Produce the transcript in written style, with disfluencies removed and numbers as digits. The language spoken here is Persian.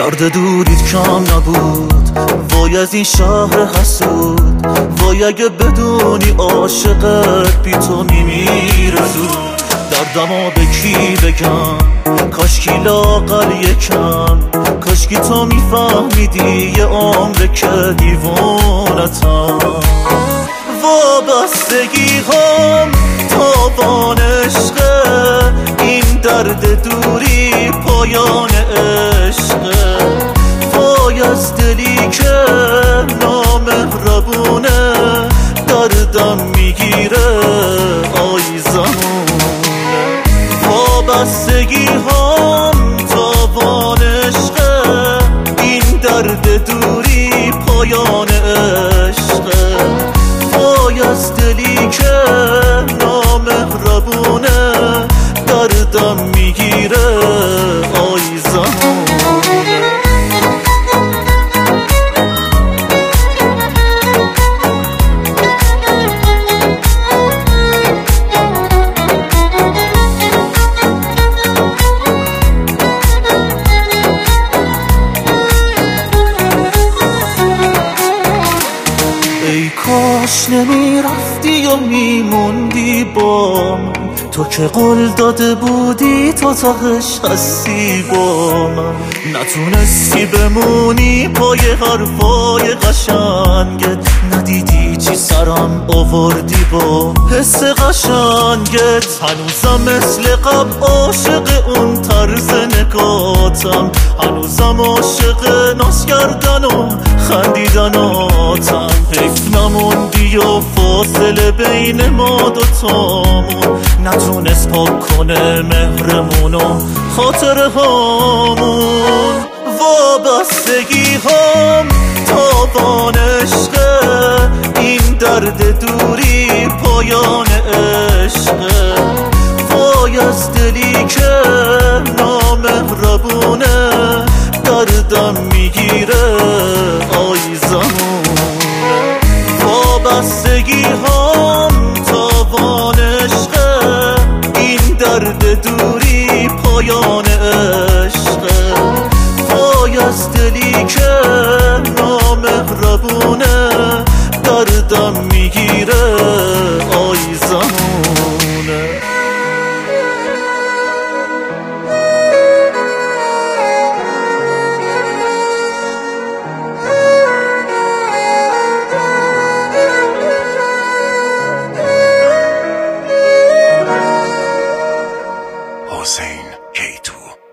درد دوریت کم نبود، وای از این شهر حسود، وای اگه بدونی عاشقت بی تو میمیره زود. دردمو به کی بگم، کاشکی لااقل یکم، کاشکی تو میفهمیدی یه عمره که دیوونتم. وابستگی هم تاوان عشقه، این درد دوری پایان عشقه. وای از دلی که نامهربونه، دردم میگیره آی زمونه. وابستگی هم تاوان عشقه، این درد دوری پایان عشقه. وای از دلی که نامهربونه، دردم میگیره آی زمونه. ای کاش نمیرفتی و میموندی با من، تو که قول داده بودی تا تهش هستی با من. نتونستی بمونی پای حرفای قشنگت، ندیدی چی سرم آوردی با حس قشنگت. هنوزم مثل قبل عاشق اون طرز نگاتم، هنوزم عاشق ناز کردن و خندیدناتم. حیف نموندی و فاصله بین ما دوتامون نتونست پاک کنه مهرمون و خاطره هامون. وابستگی هم تاوان عشقه، این درد دوری پایان عشقه. وای از دلی که نامهربونه، دردم میگیره آی زمونه. وابستگی هم تاوان عشقه، این درد دوری پایان عشقه. وای از دلی که نامهربونه، دردم میگیره آی زمونه. حسین K2